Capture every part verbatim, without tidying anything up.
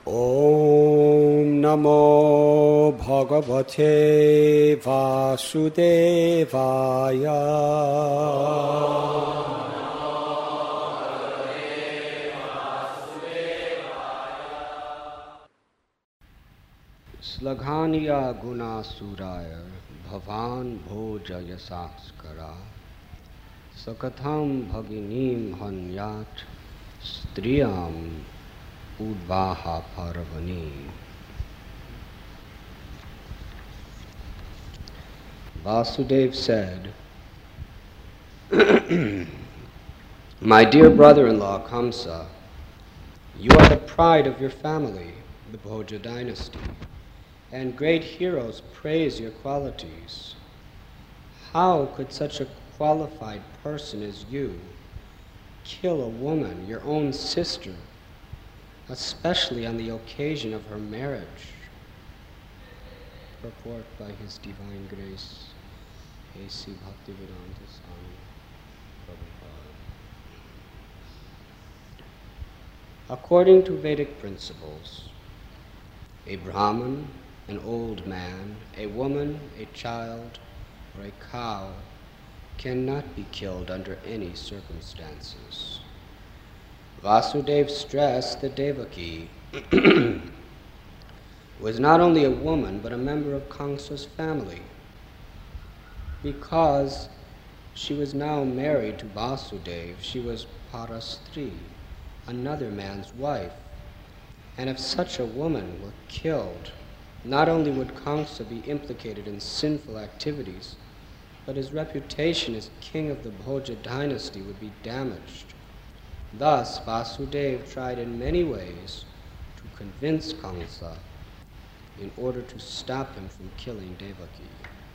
Om Namo Bhagavate Vasudevaya. Slaghaniya guna suraya bhavan bhoja yasaskara sakatham bhaginim hanyat striyam udvaha paravani. Vasudeva said, My dear brother-in-law Kamsa, you are the pride of your family, the Bhoja dynasty, and great heroes praise your qualities. How could such a qualified person as you kill a woman, your own sister, especially on the occasion of her marriage? Purport by His Divine Grace, A C Bhaktivedanta Swami Prabhupada. According to Vedic principles, a Brahmin, an old man, a woman, a child, or a cow cannot be killed under any circumstances. Vasudeva stressed that Devaki was not only a woman but a member of Kamsa's family, because she was now married to Vasudeva. She was Parastri, another man's wife, and if such a woman were killed, not only would Kamsa be implicated in sinful activities, but his reputation as king of the Bhoja dynasty would be damaged. Thus, Vasudeva tried in many ways to convince Kamsa in order to stop him from killing Devaki.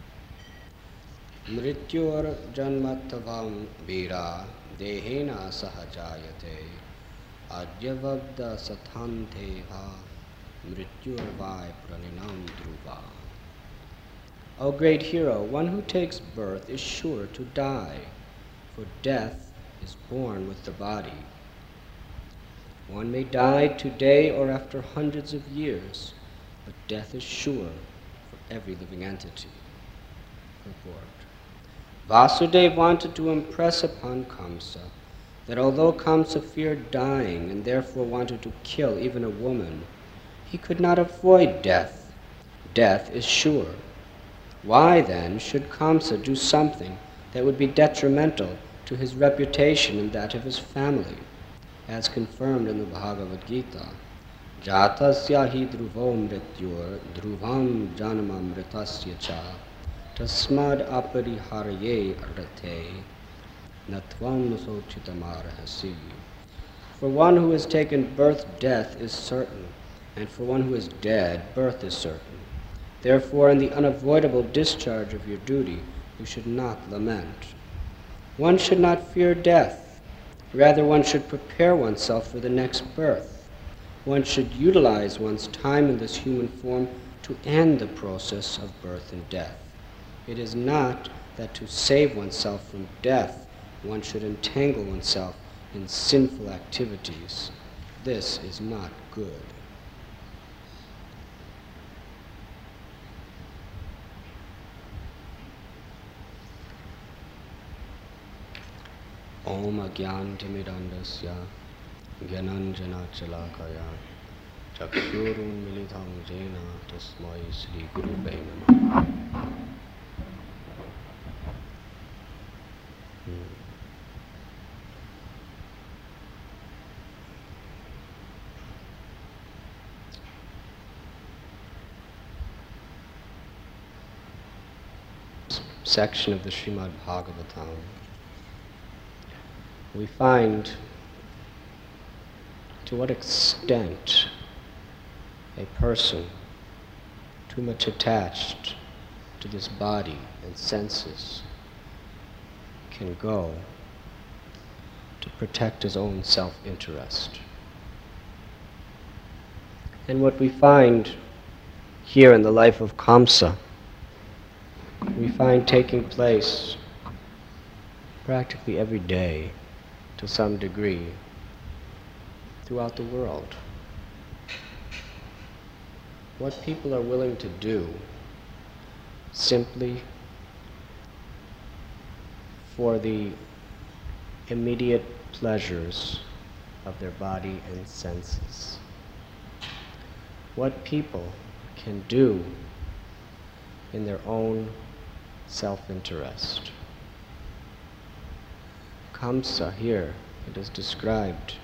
Mrityur janmatavam vira dehena sahajayate adyavabda sathanteva mrityurvai praninam dhruva. O great hero, one who takes birth is sure to die, for death is born with the body. One may die today or after hundreds of years, but death is sure for every living entity. Purport. Vasudeva wanted to impress upon Kamsa that although Kamsa feared dying and therefore wanted to kill even a woman, he could not avoid death. Death is sure. Why then should Kamsa do something that would be detrimental to his reputation and that of his family, as confirmed in the Bhagavad Gita? Jatasya hi dhruvam mrityur dhruvam janamam mritasya cha tasmad apariharye arate natvam sochitamarahasi. For one who has taken birth, death is certain, and for one who is dead, birth is certain. Therefore, in the unavoidable discharge of your duty, you should not lament. One should not fear death. Rather, one should prepare oneself for the next birth. One should utilize one's time in this human form to end the process of birth and death. It is not that to save oneself from death, one should entangle oneself in sinful activities. This is not good. Om agyantimidandasya gyananjana chalakaya chakshurun militam jena tasmai Sri Gurube Namah. Section of the Srimad Bhagavatam, we find to what extent a person too much attached to this body and senses can go to protect his own self-interest. And what we find here in the life of Kamsa, we find taking place practically every day to some degree throughout the world. what people are willing to do simply for the immediate pleasures of their body and senses. What people can do in their own self-interest. Kamsa here, it is described,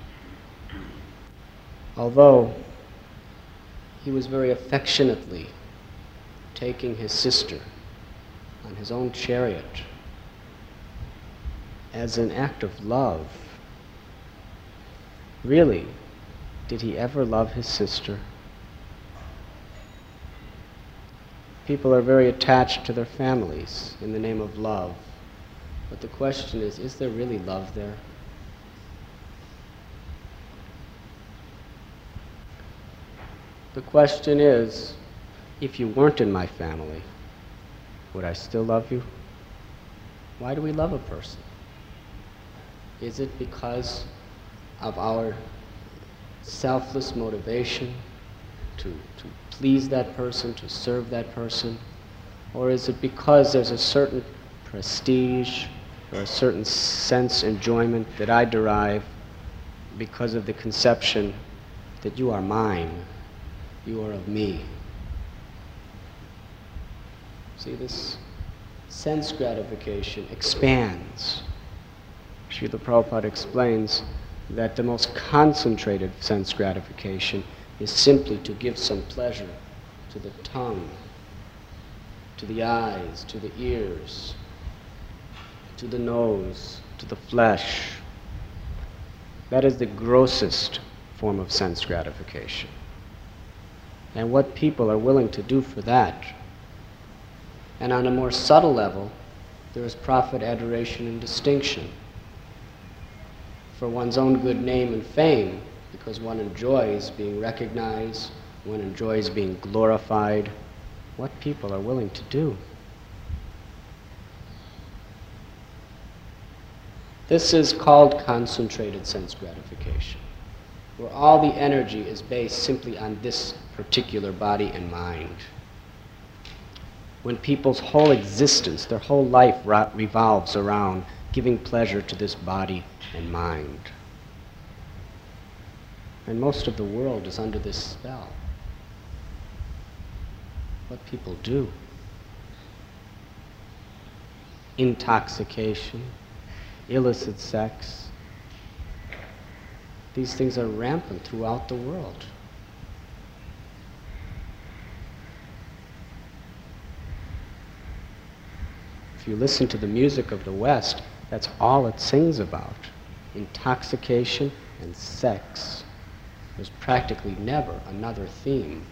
although he was very affectionately taking his sister on his own chariot as an act of love, really, did he ever love his sister? People are very attached to their families in the name of love. But the question is, is there really love there? The question is, if you weren't in my family, would I still love you? Why do we love a person? Is it because of our selfless motivation to, to please that person, to serve that person? Or is it because there's a certain prestige or a certain sense enjoyment that I derive because of the conception that you are mine, you are of me? See, this sense gratification expands. Srila Prabhupada explains that the most concentrated sense gratification is simply to give some pleasure to the tongue, to the eyes, to the ears, to the nose, to the flesh. That is the grossest form of sense gratification. And what people are willing to do for that. And on a more subtle level, there is profit, adoration, and distinction. For one's own good name and fame, because one enjoys being recognized, one enjoys being glorified, what people are willing to do. This is called concentrated sense gratification, where all the energy is based simply on this particular body and mind. When people's whole existence, their whole life revolves around giving pleasure to this body and mind. And most of the world is under this spell. What people do. Intoxication, illicit sex. These things are rampant throughout the world. If you listen to the music of the West, that's all it sings about. Intoxication and sex. There's practically never another theme.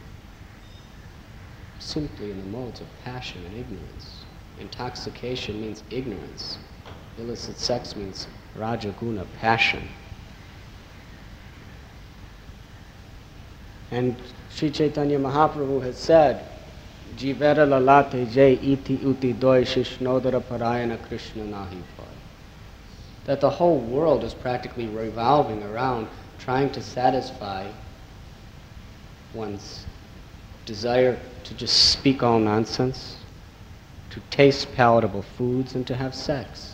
Simply in the modes of passion and ignorance. Intoxication means ignorance. Illicit sex means rajaguna, passion. And Sri Chaitanya Mahaprabhu has said, Jivera lalate jay iti uti doi shishnodara parayana Krishna nahi poi. That the whole world is practically revolving around trying to satisfy one's desire to just speak all nonsense, to taste palatable foods, and to have sex.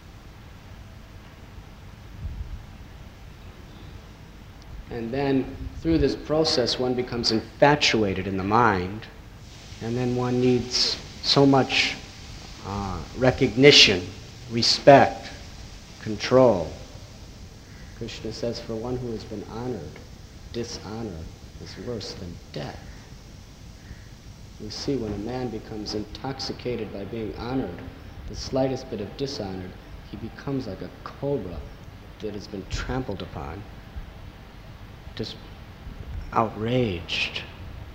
And then, through this process, one becomes infatuated in the mind, and then one needs so much uh, recognition, respect, control. Krishna says, for one who has been honored, dishonor is worse than death. You see, when a man becomes intoxicated by being honored, the slightest bit of dishonor, he becomes like a cobra that has been trampled upon, just outraged.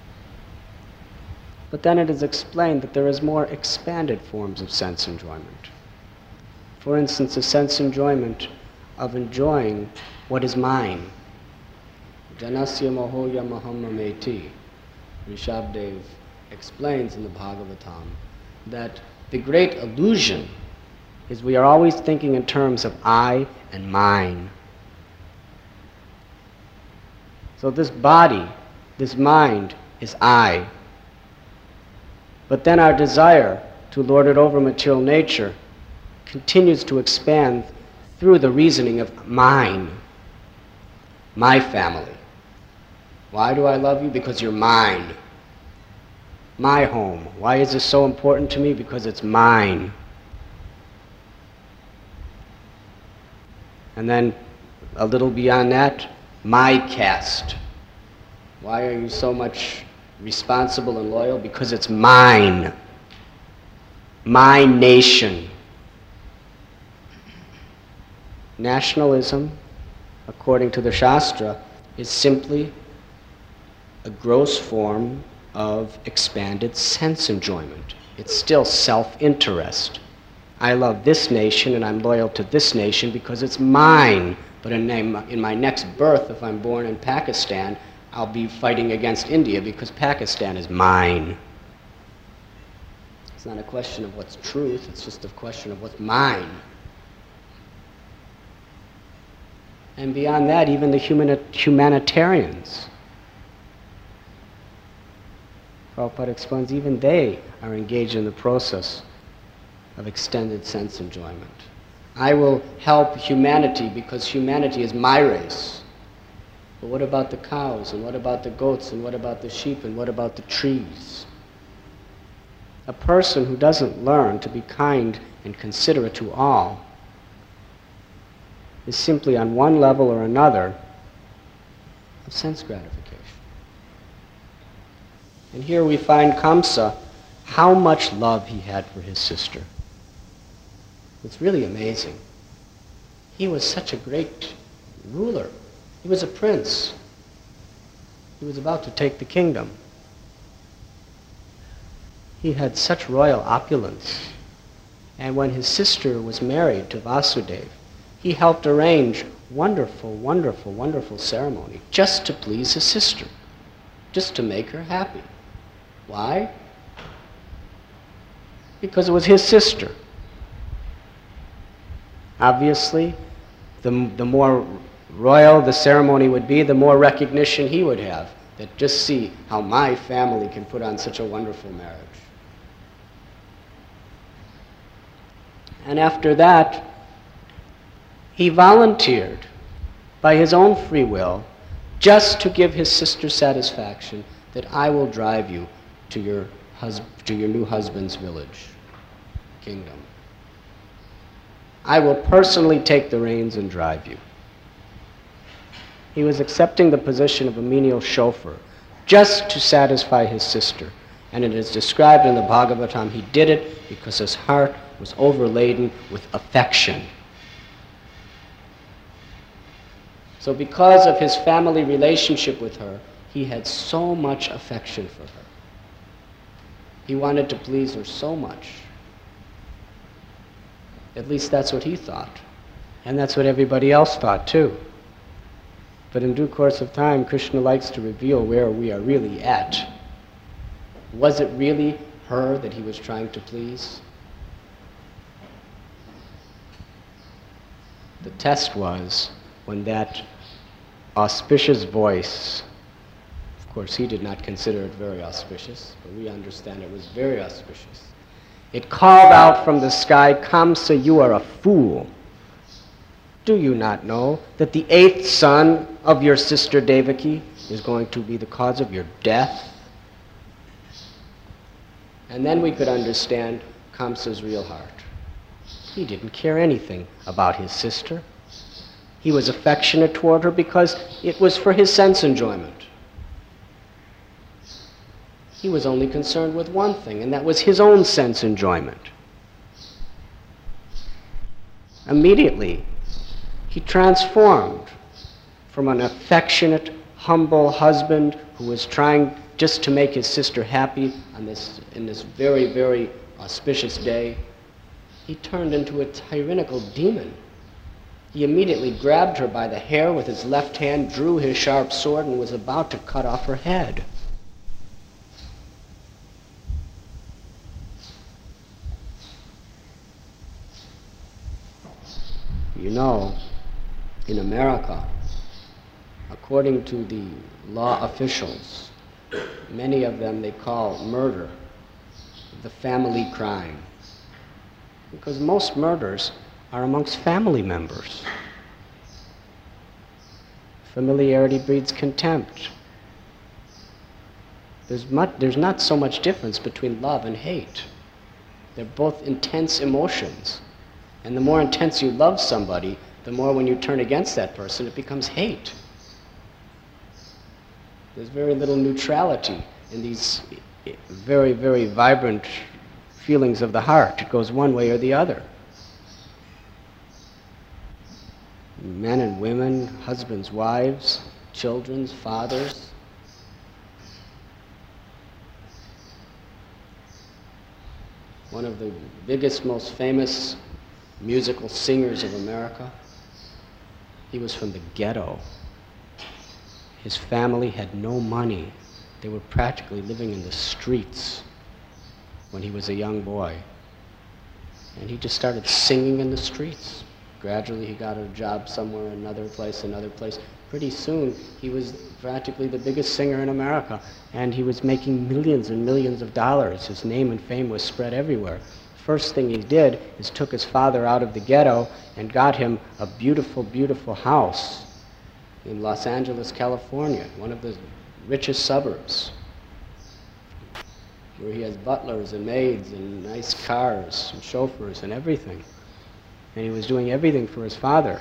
But then it is explained that there is more expanded forms of sense enjoyment. For instance, a sense enjoyment of enjoying what is mine. Janasya mohoya mahammameti. Rishabdev explains in the Bhagavatam that the great illusion is we are always thinking in terms of I and mine. So this body, this mind, is I. But then our desire to lord it over material nature continues to expand through the reasoning of mine, my family. Why do I love you? Because you're mine. My home. Why is this so important to me? Because it's mine. And then a little beyond that, my caste. Why are you so much responsible and loyal? Because it's mine. My nation. Nationalism, according to the Shastra, is simply a gross form of expanded sense enjoyment. It's still self-interest. I love this nation and I'm loyal to this nation because it's mine. But in, in my next birth, if I'm born in Pakistan, I'll be fighting against India because Pakistan is mine. It's not a question of what's truth, it's just a question of what's mine. And beyond that, even the humani- humanitarians, Prabhupada explains, even they are engaged in the process of extended sense enjoyment. I will help humanity because humanity is my race. But what about the cows, and what about the goats, and what about the sheep, and what about the trees? A person who doesn't learn to be kind and considerate to all is simply on one level or another of sense gratification. And here we find Kamsa, how much love he had for his sister. It's really amazing. He was such a great ruler. He was a prince. He was about to take the kingdom. He had such royal opulence. And when his sister was married to Vasudeva, he helped arrange wonderful, wonderful, wonderful ceremony just to please his sister, just to make her happy. Why? Because it was his sister. Obviously, the, the more royal the ceremony would be, the more recognition he would have. That just see how my family can put on such a wonderful marriage. And after that, he volunteered by his own free will just to give his sister satisfaction that I will drive you to your, hus- to your new husband's village, kingdom. I will personally take the reins and drive you. He was accepting the position of a menial chauffeur just to satisfy his sister. And it is described in the Bhagavatam, he did it because his heart was overladen with affection. So because of his family relationship with her, he had so much affection for her. He wanted to please her so much. At least that's what he thought. And that's what everybody else thought too. But in due course of time, Krishna likes to reveal where we are really at. Was it really her that he was trying to please? The test was when that auspicious voice, of course he did not consider it very auspicious, but we understand it was very auspicious. It called out from the sky, Kamsa, you are a fool. Do you not know that the eighth son of your sister Devaki is going to be the cause of your death? And then we could understand Kamsa's real heart. He didn't care anything about his sister. He was affectionate toward her because it was for his sense enjoyment. He was only concerned with one thing, and that was his own sense enjoyment. Immediately, he transformed from an affectionate, humble husband who was trying just to make his sister happy on this, in this very, very auspicious day. He turned into a tyrannical demon. He immediately grabbed her by the hair with his left hand, drew his sharp sword, and was about to cut off her head. You know, in America, according to the law officials, many of them they call murder the family crime. Because most murders are amongst family members. Familiarity breeds contempt. There's, much, there's not so much difference between love and hate. They're both intense emotions. And the more intense you love somebody, the more when you turn against that person, it becomes hate. There's very little neutrality in these very, very vibrant feelings of the heart. It goes one way or the other. Men and women, husbands, wives, children, fathers. One of the biggest, most famous musical singers of America, he was from the ghetto. His family had no money. They were practically living in the streets when he was a young boy. And he just started singing in the streets. Gradually he got a job somewhere, another place, another place. Pretty soon he was practically the biggest singer in America, and he was making millions and millions of dollars. His name and fame was spread everywhere. First thing he did is took his father out of the ghetto and got him a beautiful, beautiful house in Los Angeles, California, one of the richest suburbs, where he has butlers and maids and nice cars and chauffeurs and everything. And he was doing everything for his father.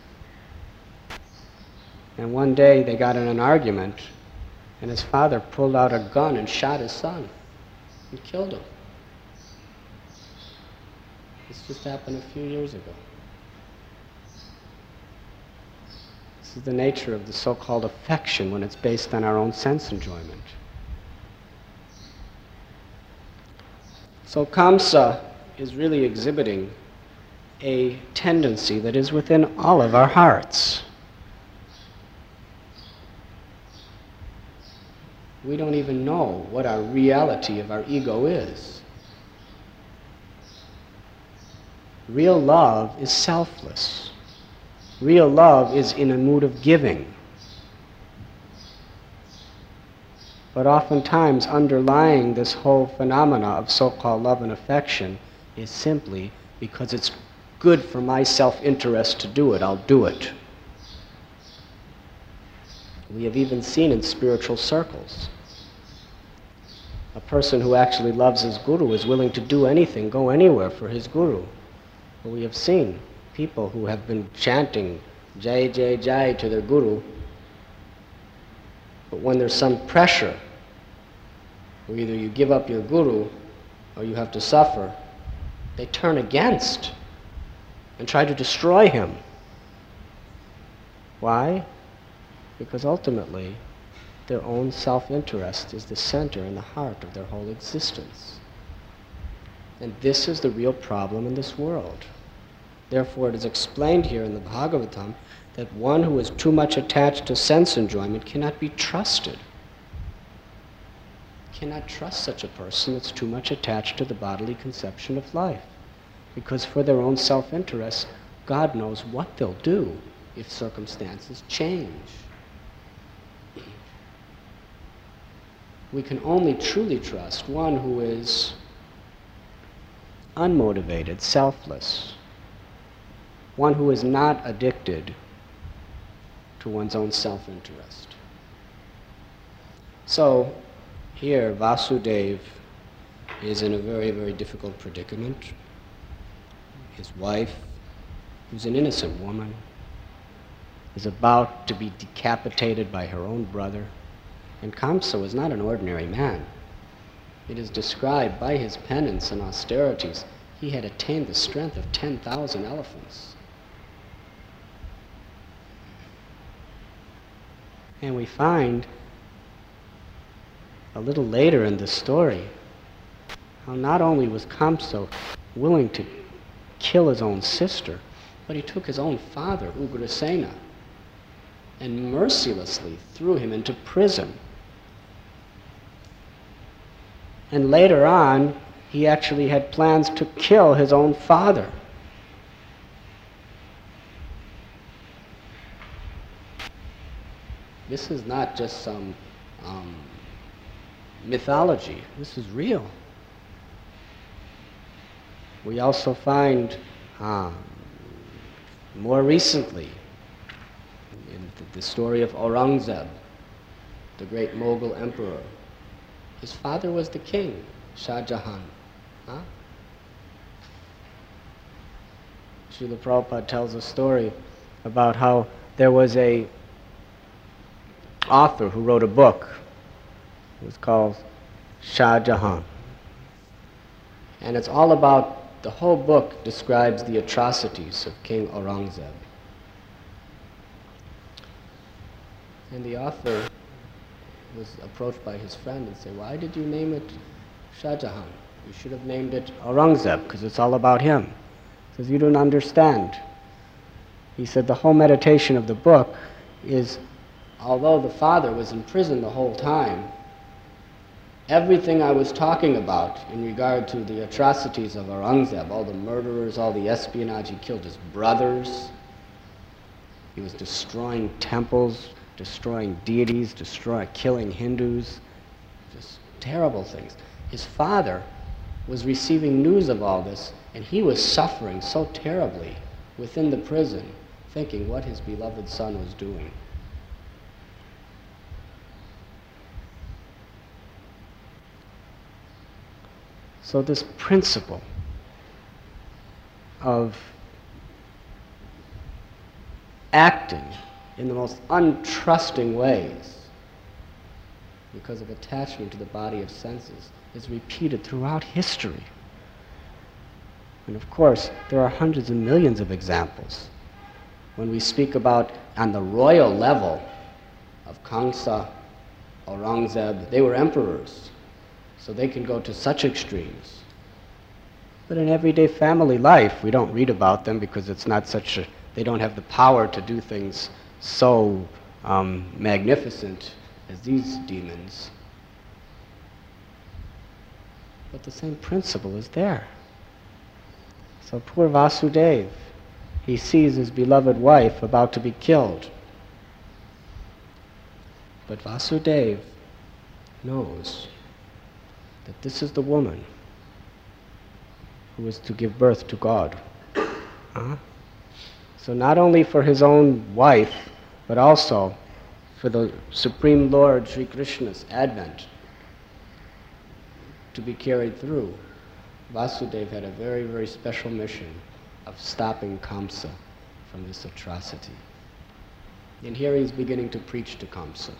And one day they got in an argument, and his father pulled out a gun and shot his son and killed him. This just happened a few years ago. This is the nature of the so-called affection when it's based on our own sense enjoyment. So Kamsa is really exhibiting a tendency that is within all of our hearts. We don't even know what our reality of our ego is. Real love is selfless. Real love is in a mood of giving. But oftentimes underlying this whole phenomena of so-called love and affection is simply because it's good for my self-interest to do it, I'll do it. We have even seen in spiritual circles a person who actually loves his guru is willing to do anything, go anywhere for his guru. But we have seen people who have been chanting Jai, Jai, Jai to their guru, but when there's some pressure, where either you give up your guru or you have to suffer, they turn against and try to destroy him. Why? Because ultimately, their own self-interest is the center and the heart of their whole existence. And this is the real problem in this world. Therefore, it is explained here in the Bhagavatam that one who is too much attached to sense enjoyment cannot be trusted. Cannot trust such a person that's too much attached to the bodily conception of life. Because for their own self-interest, God knows what they'll do if circumstances change. We can only truly trust one who is unmotivated, selfless, one who is not addicted to one's own self-interest. So, here Vasudeva is in a very, very difficult predicament. His wife, who's an innocent woman, is about to be decapitated by her own brother. And Kamsa was not an ordinary man. It is described by his penance and austerities, he had attained the strength of ten thousand elephants. And we find a little later in the story how not only was Kamsa willing to kill his own sister, but he took his own father, Ugrasena, and mercilessly threw him into prison. And later on, he actually had plans to kill his own father. This is not just some um, mythology. This is real. We also find, uh, more recently, in the, the story of Aurangzeb, the great Mughal emperor. His father was the king, Shah Jahan. Huh? Srila Prabhupada tells a story about how there was a author who wrote a book. It was called Shah Jahan. And it's all about, the whole book describes the atrocities of King Aurangzeb. And the author was approached by his friend and said, why did you name it Shah Jahan? You should have named it Aurangzeb, because it's all about him. He says, you don't understand. He said, the whole meditation of the book is, although the father was in prison the whole time, everything I was talking about in regard to the atrocities of Aurangzeb, all the murderers, all the espionage, he killed his brothers, he was destroying temples, destroying deities, destroying, killing Hindus, just terrible things. His father was receiving news of all this, and he was suffering so terribly within the prison, thinking what his beloved son was doing. So this principle of acting in the most untrusting ways because of attachment to the body of senses is repeated throughout history. And of course, there are hundreds and millions of examples. When we speak about on the royal level of Kamsa, Aurangzeb, they were emperors, so they can go to such extremes. But in everyday family life, we don't read about them because it's not such a, they don't have the power to do things so um, magnificent as these demons. But the same principle is there. So poor Vasudeva, he sees his beloved wife about to be killed. But Vasudeva knows that this is the woman who is to give birth to God. Uh-huh. So not only for his own wife, but also for the Supreme Lord Sri Krishna's advent to be carried through, Vasudeva had a very, very special mission of stopping Kamsa from this atrocity. And here he's beginning to preach to Kamsa.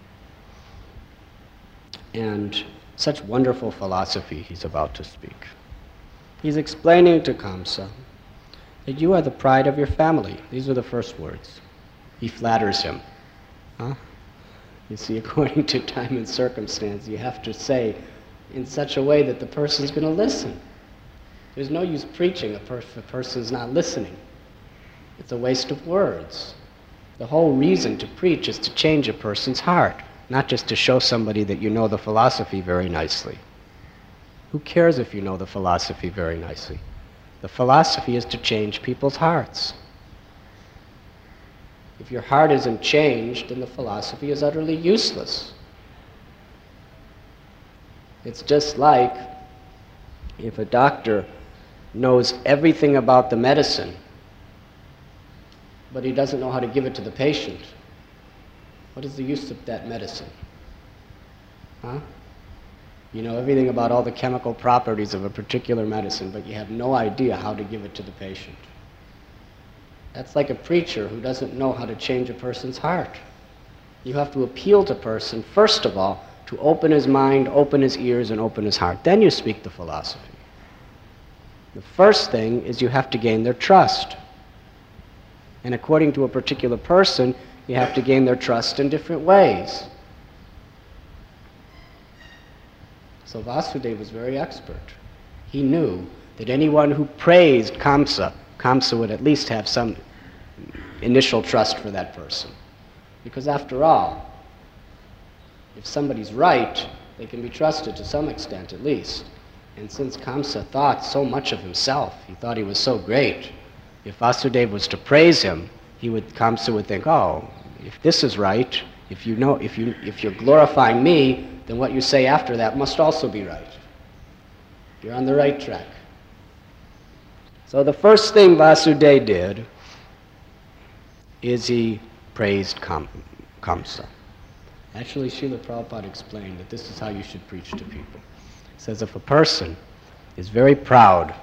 And such wonderful philosophy he's about to speak. He's explaining to Kamsa that you are the pride of your family. These are the first words. He flatters him. Huh? You see, according to time and circumstance, you have to say in such a way that the person's going to listen. There's no use preaching if a person's not listening. It's a waste of words. The whole reason to preach is to change a person's heart, not just to show somebody that you know the philosophy very nicely. Who cares if you know the philosophy very nicely? The philosophy is to change people's hearts. If your heart isn't changed, then the philosophy is utterly useless. It's just like if a doctor knows everything about the medicine, but he doesn't know how to give it to the patient. What is the use of that medicine? Huh? You know everything about all the chemical properties of a particular medicine, but you have no idea how to give it to the patient. That's like a preacher who doesn't know how to change a person's heart. You have to appeal to a person, first of all, to open his mind, open his ears, and open his heart. Then you speak the philosophy. The first thing is you have to gain their trust. And according to a particular person, you have to gain their trust in different ways. So Vasudeva was very expert. He knew that anyone who praised Kamsa, Kamsa would at least have some initial trust for that person. Because after all, if somebody's right, they can be trusted to some extent at least. And since Kamsa thought so much of himself, he thought he was so great, if Vasudeva was to praise him, he would, Kamsa would think, oh, if this is right, if you know, if you, if you're glorifying me, then what you say after that must also be right. You're on the right track. So the first thing Vasudeva did is he praised Kam- Kamsa. Actually, Srila Prabhupada explained that this is how you should preach to people. He says if a person is very proud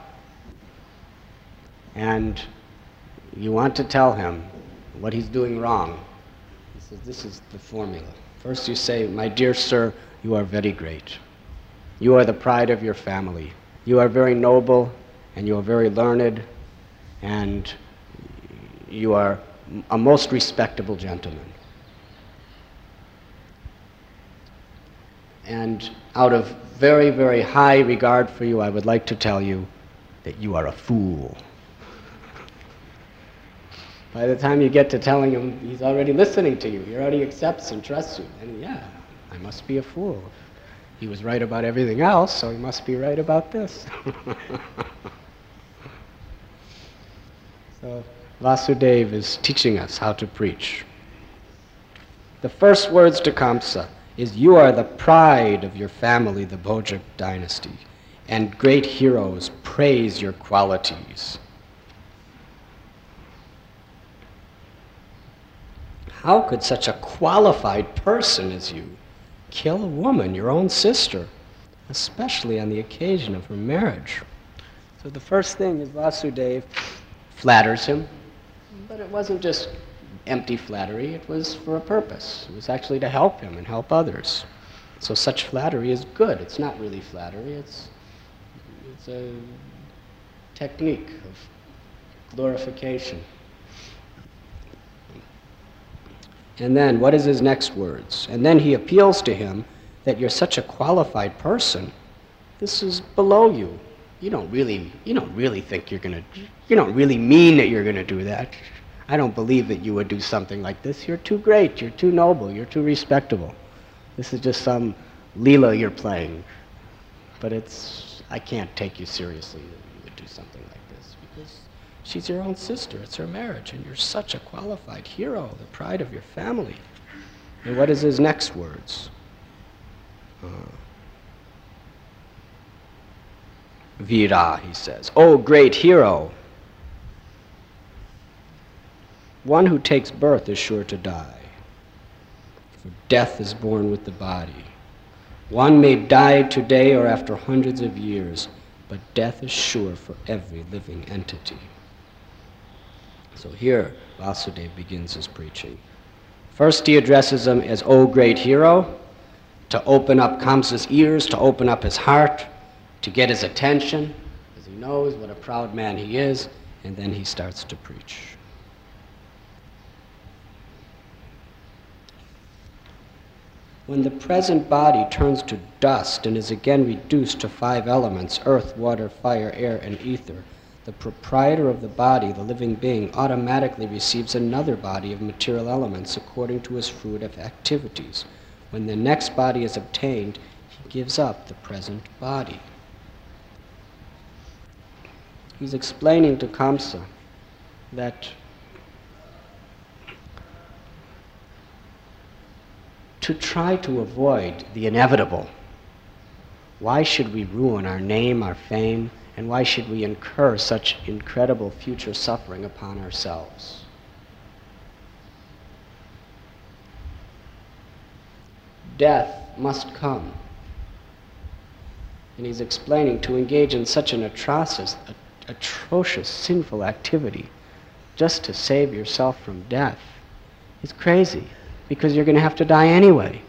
and you want to tell him what he's doing wrong, he says this is the formula. First you say, my dear sir, you are very great. You are the pride of your family. You are very noble and you are very learned and you are a most respectable gentleman. And out of very, very high regard for you, I would like to tell you that you are a fool. By the time you get to telling him, he's already listening to you. He already accepts and trusts you. And yeah, I must be a fool. He was right about everything else, so he must be right about this. So Vasudeva is teaching us how to preach. The first words to Kamsa is, you are the pride of your family, the Bhojak dynasty, and great heroes praise your qualities. How could such a qualified person as you kill a woman, your own sister, especially on the occasion of her marriage? So the first thing is Vasudeva flatters him, but it wasn't just empty flattery, it was for a purpose. It was actually to help him and help others. So such flattery is good. It's not really flattery, it's, it's a technique of glorification. And then, what is his next words? And then he appeals to him that you're such a qualified person. This is below you. You don't really, you don't really think you're going to, you don't really mean that you're going to do that. I don't believe that you would do something like this. You're too great, you're too noble, you're too respectable. This is just some leela you're playing. But it's, I can't take you seriously that you would do something like this, because she's your own sister, it's her marriage, and you're such a qualified hero, the pride of your family. And what is his next words? Uh, Vira, he says, oh great hero, one who takes birth is sure to die, for death is born with the body. One may die today or after hundreds of years, but death is sure for every living entity. So here, Vasudeva begins his preaching. First he addresses him as, O great hero, to open up Kamsa's ears, to open up his heart, to get his attention, because he knows what a proud man he is, and then he starts to preach. When the present body turns to dust and is again reduced to five elements, earth, water, fire, air, and ether, the proprietor of the body, the living being, automatically receives another body of material elements according to his fruitive activities. When the next body is obtained, he gives up the present body. He's explaining to Kamsa that to try to avoid the inevitable, why should we ruin our name, our fame, and why should we incur such incredible future suffering upon ourselves? Death must come. And he's explaining to engage in such an atrocious, atrocious, sinful activity just to save yourself from death is crazy, because you're going to have to die anyway.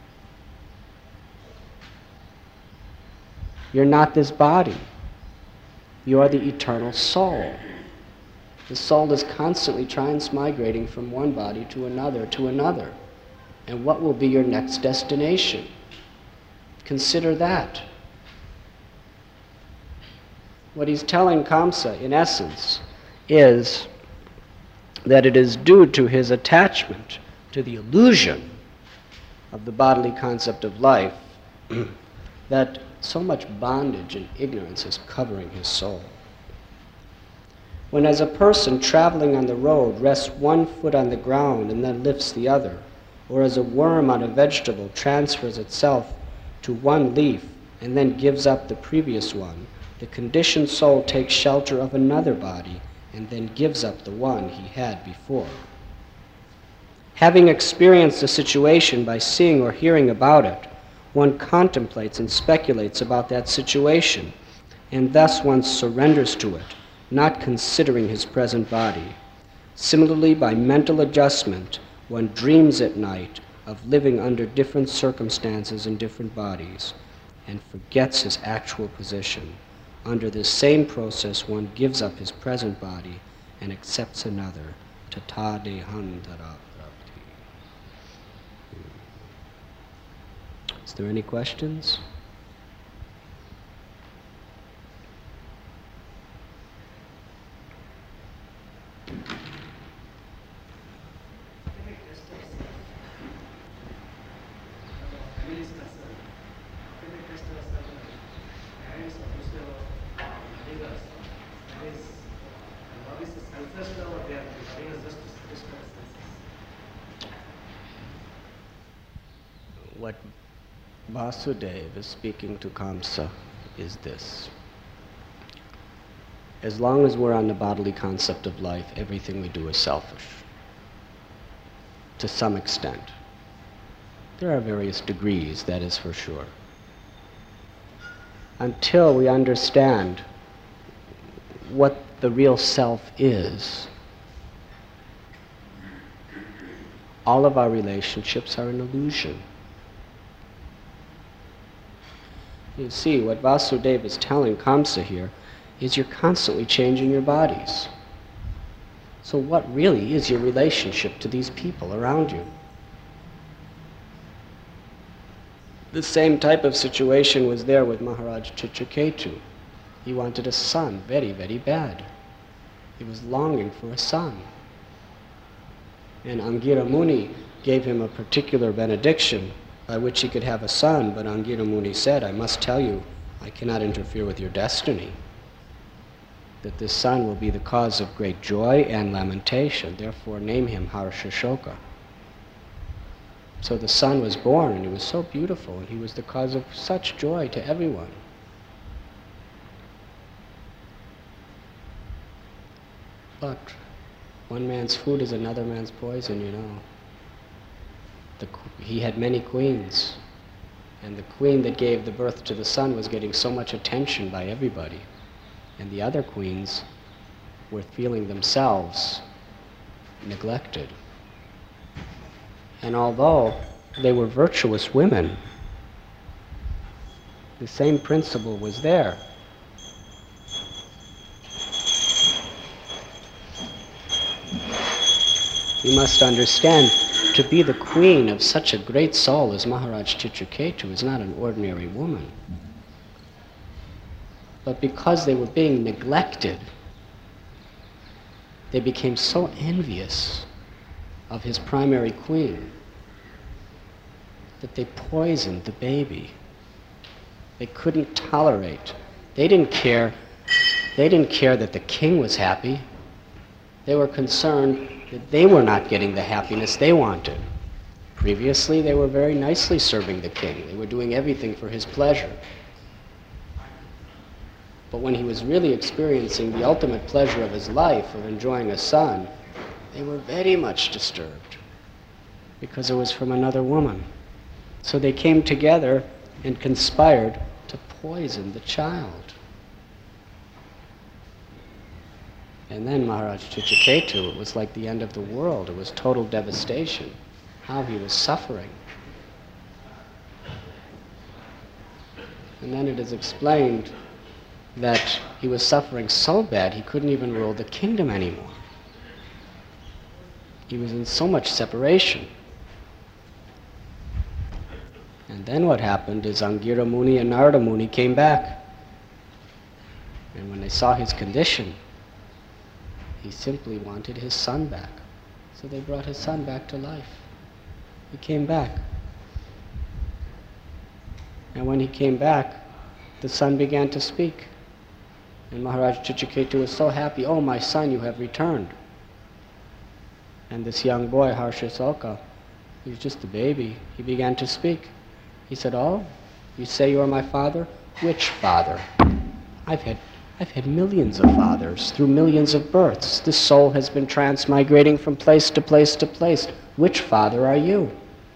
You're not this body. You are the eternal soul. The soul is constantly transmigrating from one body to another to another. And what will be your next destination? Consider that. What he's telling Kamsa, in essence, is that it is due to his attachment to the illusion of the bodily concept of life that so much bondage and ignorance is covering his soul. When as a person traveling on the road rests one foot on the ground and then lifts the other, or as a worm on a vegetable transfers itself to one leaf and then gives up the previous one, the conditioned soul takes shelter of another body and then gives up the one he had before. Having experienced a situation by seeing or hearing about it, one contemplates and speculates about that situation, and thus one surrenders to it, not considering his present body. Similarly, by mental adjustment, one dreams at night of living under different circumstances in different bodies, and forgets his actual position. Under this same process, one gives up his present body and accepts another. Tata dehandara prapti. Is there any questions? What Vasudeva is speaking to Kamsa is this. As long as we're on the bodily concept of life, everything we do is selfish. To some extent. There are various degrees, that is for sure. Until we understand what the real self is, all of our relationships are an illusion. You see, what Vasudeva is telling Kamsa here is you're constantly changing your bodies. So what really is your relationship to these people around you? The same type of situation was there with Maharaj Chitraketu. He wanted a son very, very bad. He was longing for a son. And Angira Muni gave him a particular benediction by which he could have a son, but Angira Muni said, I must tell you, I cannot interfere with your destiny. That this son will be the cause of great joy and lamentation, therefore name him Harshashoka. So the son was born, and he was so beautiful, and he was the cause of such joy to everyone. But one man's food is another man's poison, you know. The, he had many queens, and the queen that gave the birth to the son was getting so much attention by everybody, and the other queens were feeling themselves neglected. And although they were virtuous women, the same principle was there. You must understand, to be the queen of such a great soul as Maharaj Chitraketu is not an ordinary woman. But because they were being neglected, they became so envious of his primary queen that they poisoned the baby. They couldn't tolerate. They didn't care. They didn't care that the king was happy. They were concerned that they were not getting the happiness they wanted. Previously, they were very nicely serving the king. They were doing everything for his pleasure. But when he was really experiencing the ultimate pleasure of his life, of enjoying a son, they were very much disturbed because it was from another woman. So they came together and conspired to poison the child. And then Maharaj Chitraketu, it was like the end of the world. It was total devastation. How he was suffering. And then it is explained that he was suffering so bad he couldn't even rule the kingdom anymore. He was in so much separation. And then what happened is Angira Muni and Narada Muni came back. And when they saw his condition, he simply wanted his son back. So they brought his son back to life. He came back. And when he came back, the son began to speak. And Maharaj Chitraketu was so happy, oh, my son, you have returned. And this young boy, Harshasoka, he was just a baby, he began to speak. He said, oh, You say you are my father? Which father? I've had, I've had millions of fathers through millions of births. This soul has been transmigrating from place to place to place. Which father are you?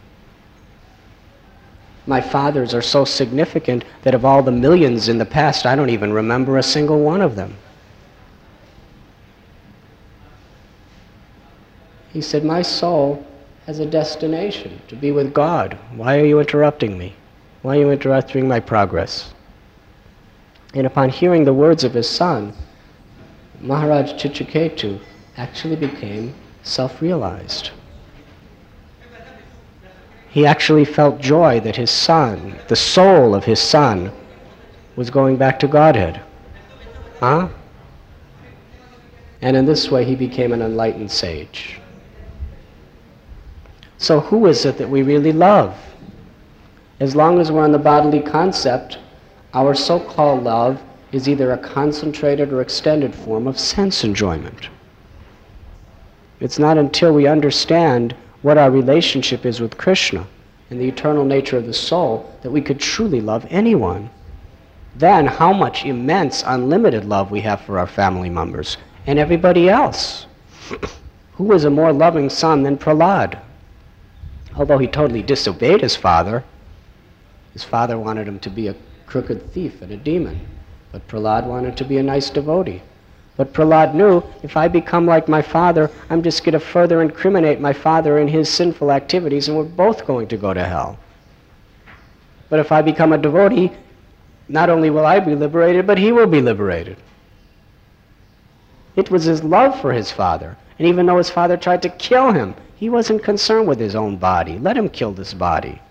My fathers are so significant that of all the millions in the past, I don't even remember a single one of them. He said, my soul has a destination, to be with God. Why are you interrupting me? Why are you interrupting my progress? And upon hearing the words of his son, Maharaj Chitraketu actually became self-realized. He actually felt joy that his son, the soul of his son, was going back to Godhead. Huh? And in this way he became an enlightened sage. So who is it that we really love? As long as we're in the bodily concept, our so-called love is either a concentrated or extended form of sense enjoyment. It's not until we understand what our relationship is with Krishna and the eternal nature of the soul that we could truly love anyone. Then how much immense, unlimited love we have for our family members and everybody else. Who was a more loving son than Prahlad? Although he totally disobeyed his father, his father wanted him to be a crooked thief and a demon, but Prahlad wanted to be a nice devotee. But Prahlad knew, if I become like my father, I'm just going to further incriminate my father in his sinful activities, and we're both going to go to hell. But if I become a devotee, not only will I be liberated, but he will be liberated. It was his love for his father, and even though his father tried to kill him, he wasn't concerned with his own body. Let him kill this body.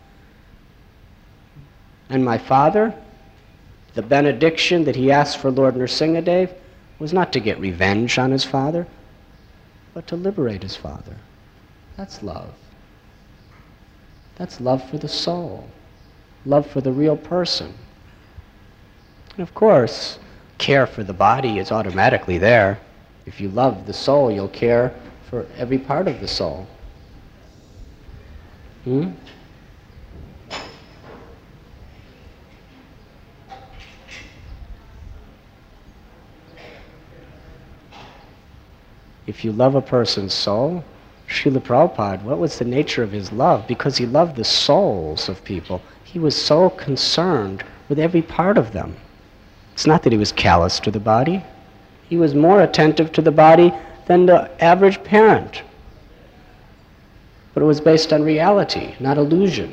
And my father, the benediction that he asked for Lord Nrsingadev, was not to get revenge on his father, but to liberate his father. That's love. That's love for the soul, love for the real person. And of course, care for the body is automatically there. If you love the soul, you'll care for every part of the soul. Hmm? If you love a person's soul, Srila Prabhupada, what was the nature of his love? Because he loved the souls of people, he was so concerned with every part of them. It's not that he was callous to the body. He was more attentive to the body than the average parent. But it was based on reality, not illusion.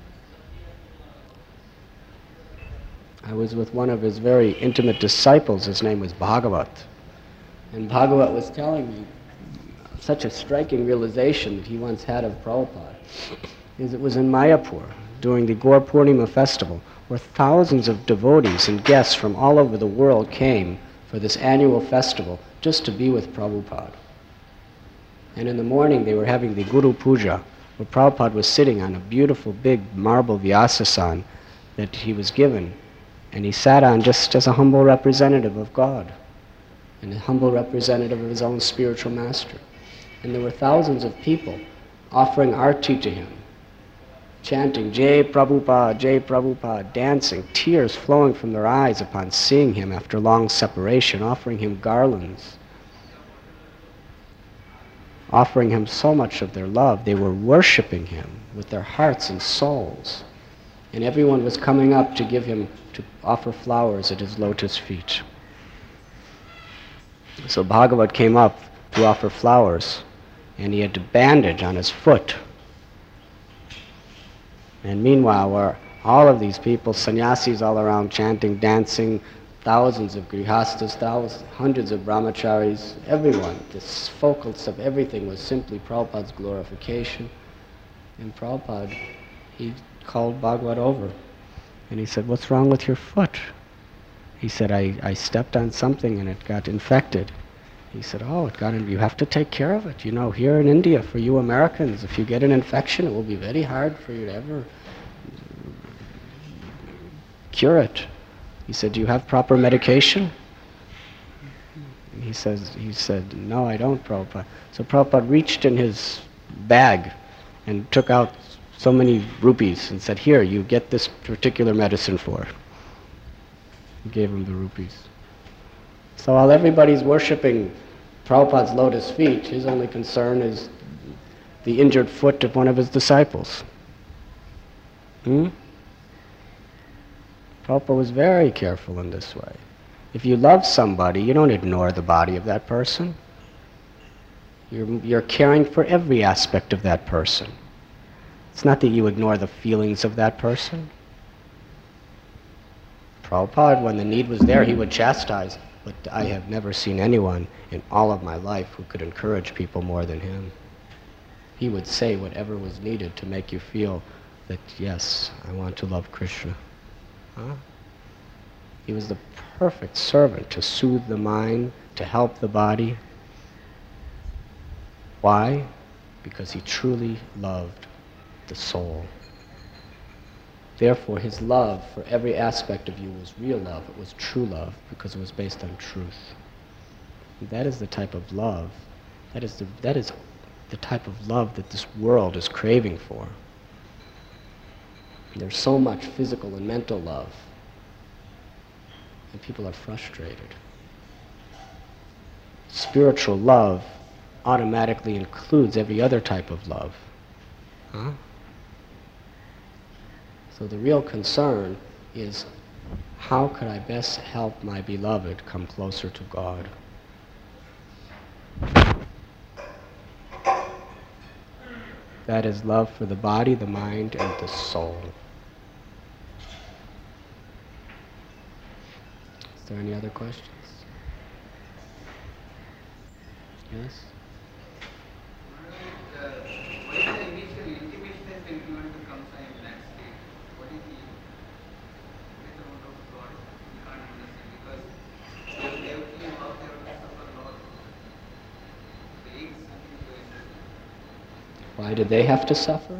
I was with one of his very intimate disciples. His name was Bhagavat. And Bhagavat was telling me such a striking realization that he once had of Prabhupada. Is it was in Mayapur during the Gaur Purnima festival, where thousands of devotees and guests from all over the world came for this annual festival just to be with Prabhupada. And in the morning they were having the Guru Puja, where Prabhupada was sitting on a beautiful big marble Vyasasan that he was given, and he sat on just as a humble representative of God, and a humble representative of his own spiritual master. And there were thousands of people offering arti to him, chanting, Jai Prabhupada, Jai Prabhupada, dancing, tears flowing from their eyes upon seeing him after long separation, offering him garlands, offering him so much of their love. They were worshipping him with their hearts and souls. And everyone was coming up to give him, to offer flowers at his lotus feet. So Bhagavat came up to offer flowers, and he had to bandage on his foot. And meanwhile, were all of these people, sannyasis all around, chanting, dancing, thousands of grihastas, thousands, hundreds of brahmacharis, everyone, the focus of everything was simply Prabhupada's glorification. And Prabhupada, he called Bhagavat over, and he said, what's wrong with your foot? He said, I, I stepped on something and it got infected. He said, oh, it got in, you have to take care of it. You know, here in India, for you Americans, if you get an infection, it will be very hard for you to ever cure it. He said, do you have proper medication? He says, he said, no, I don't, Prabhupada. So Prabhupada reached in his bag and took out so many rupees and said, here, you get this particular medicine for it. He gave him the rupees. So while everybody's worshipping Prabhupada's lotus feet, his only concern is the injured foot of one of his disciples. Hmm? Prabhupada was very careful in this way. If you love somebody, you don't ignore the body of that person. You're, you're caring for every aspect of that person. It's not that you ignore the feelings of that person. Prabhupada, when the need was there, he would chastise, but I have never seen anyone in all of my life who could encourage people more than him. He would say whatever was needed to make you feel that, yes, I want to love Krishna. Huh? He was the perfect servant to soothe the mind, to help the body. Why? Because he truly loved the soul. Therefore, his love for every aspect of you was real love. It was true love because it was based on truth. And that is the type of love, that is the, that is the type of love that this world is craving for. There's so much physical and mental love, and people are frustrated. Spiritual love automatically includes every other type of love. Huh? So the real concern is, how could I best help my beloved come closer to God? That is love for the body, the mind, and the soul. Is there any other questions? Yes? Why did they have to suffer?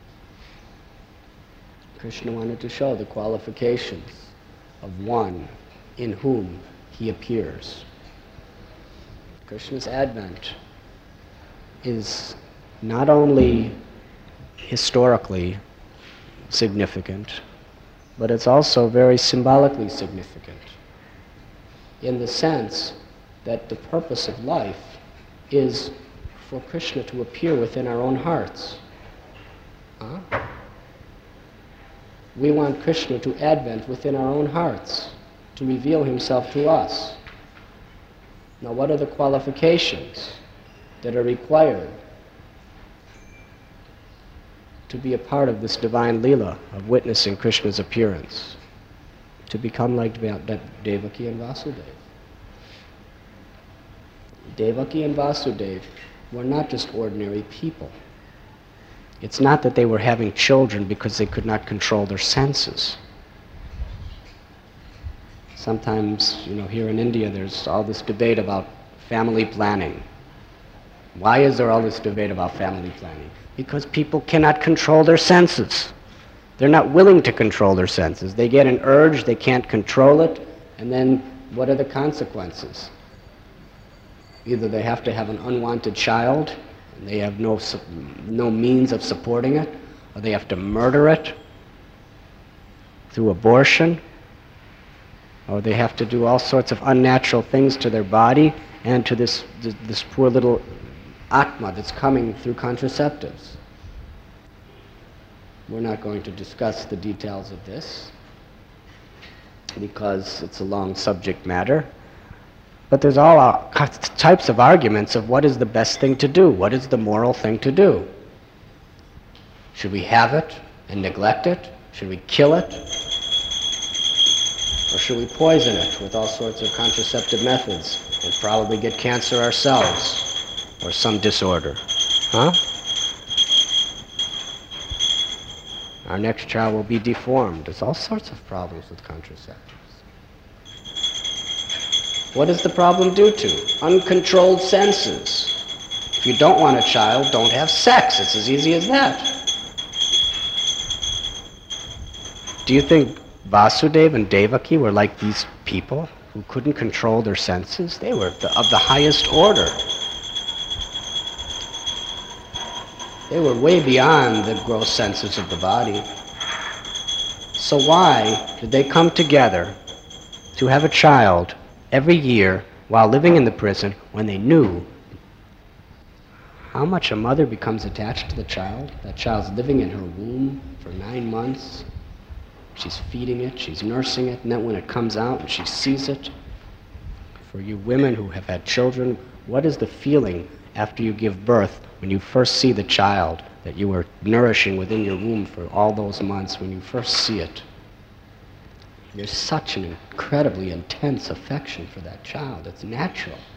Krishna wanted to show the qualifications of one in whom he appears. Krishna's advent is not only historically significant, but it's also very symbolically significant, in the sense that the purpose of life is for Krishna to appear within our own hearts. Huh? We want Krishna to advent within our own hearts, to reveal himself to us. Now, what are the qualifications that are required to be a part of this divine Leela of witnessing Krishna's appearance? To become like Devaki and Vasudeva. Devaki and Vasudeva were not just ordinary people. It's not that they were having children because they could not control their senses. Sometimes, you know, here in India there's all this debate about family planning. Why is there all this debate about family planning? Because people cannot control their senses. They're not willing to control their senses. They get an urge, they can't control it, and then what are the consequences? Either they have to have an unwanted child, and they have no, no means of supporting it, or they have to murder it through abortion, or they have to do all sorts of unnatural things to their body and to this, this poor little Atma that's coming through contraceptives. We're not going to discuss the details of this because it's a long subject matter. But there's all types of arguments of what is the best thing to do, what is the moral thing to do. Should we have it and neglect it? Should we kill it? Or should we poison it with all sorts of contraceptive methods and probably get cancer ourselves or some disorder? Huh? Our next child will be deformed. There's all sorts of problems with contraceptives. What does the problem due to? Uncontrolled senses. If you don't want a child, don't have sex. It's as easy as that. Do you think Vasudeva and Devaki were like these people who couldn't control their senses? They were the, of the highest order. They were way beyond the gross senses of the body. So why did they come together to have a child every year while living in the prison when they knew how much a mother becomes attached to the child? That child's living in her womb for nine months. She's feeding it, she's nursing it, and then when it comes out and she sees it, for you women who have had children, what is the feeling after you give birth when you first see the child that you were nourishing within your womb for all those months, when you first see it? There's such an incredibly intense affection for that child. It's natural.